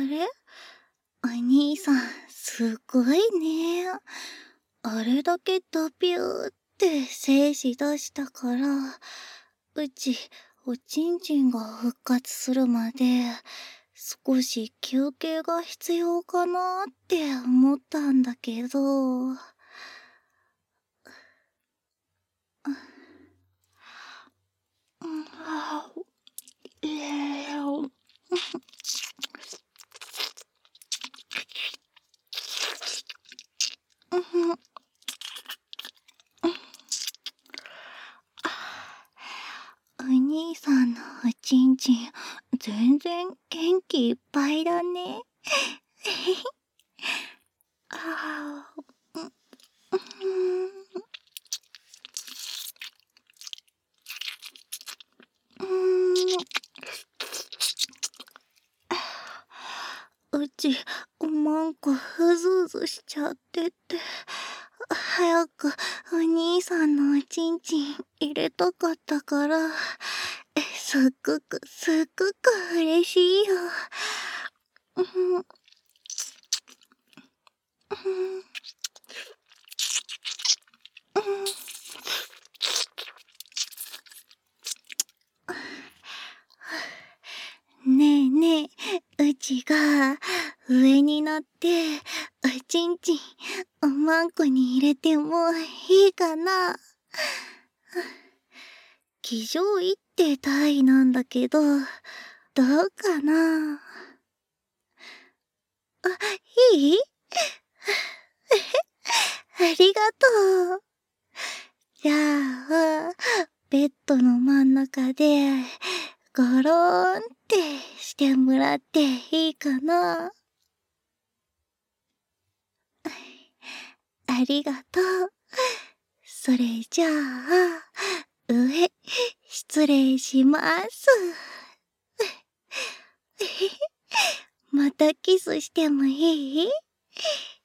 れ？お兄さん、すごいね。あれだけドピューって精子出したから、うち、おちんちんが復活するまで、少し休憩が必要かなって思ったんだけど。お兄さんのおちんちん、全然元気いっぱいだね。あーうち、なんかうずうずしちゃってて、早くお兄さんのおちんちん入れたかったから、すっごく嬉しいよ。ねえねえ、うちが上に乗っておちんちんおまんこに入れてもいいかな？騎乗位って体位なんだけど、どうかな？あ、いい？ありがとう。じゃあ、ベッドの真ん中で、ゴローンってしてもらっていいかな？ありがとう。それじゃあ、上、失礼します。またキスしてもいい？